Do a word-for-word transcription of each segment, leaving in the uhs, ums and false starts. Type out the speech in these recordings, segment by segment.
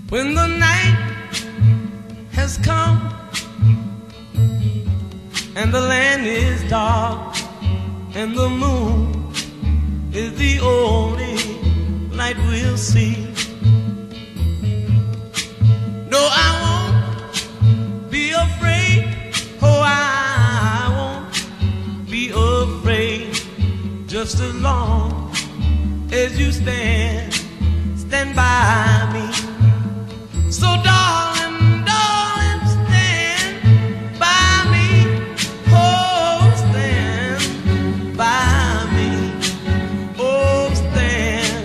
When the night has come and the land is dark and the moon is the only light we'll see. No, I won't be afraid. Oh, I won't be afraid. Just as long as you stand, stand by me. So darling, darling, stand by me. Oh, stand by me. Oh, stand,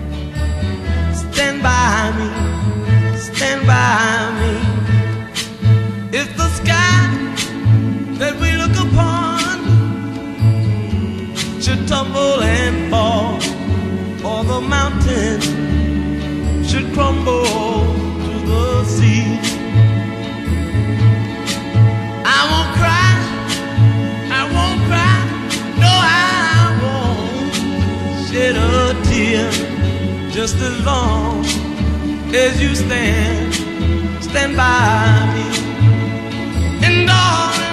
stand by me. Stand by me. If the sky that we look upon should tumble and fall, or the mountain should crumble to the sea, I won't cry, I won't cry, no, I won't shed a tear. Just as long as you stand, stand by me. And darling,